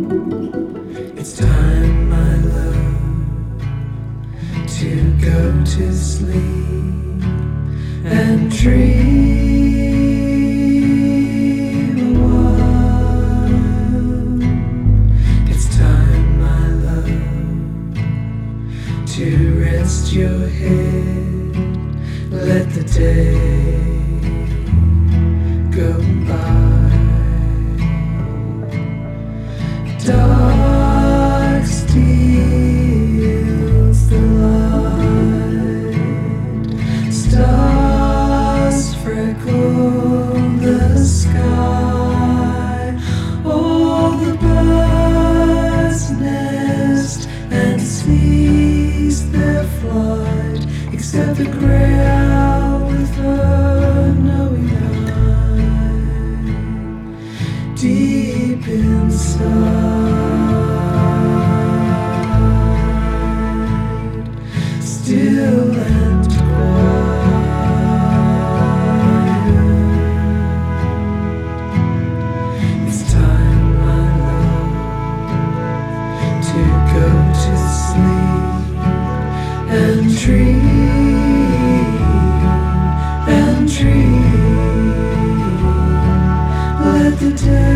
It's time, my love, to go to sleep and dream a while. It's time, my love, to rest your head. Let the day go by. Dark steals the light, stars freckle the sky, all the birds nest and cease their flight, except the gray owl with her knowing eye, deep inside. Still and quiet. It's time, my love, to go to sleep and dream and dream. Let the day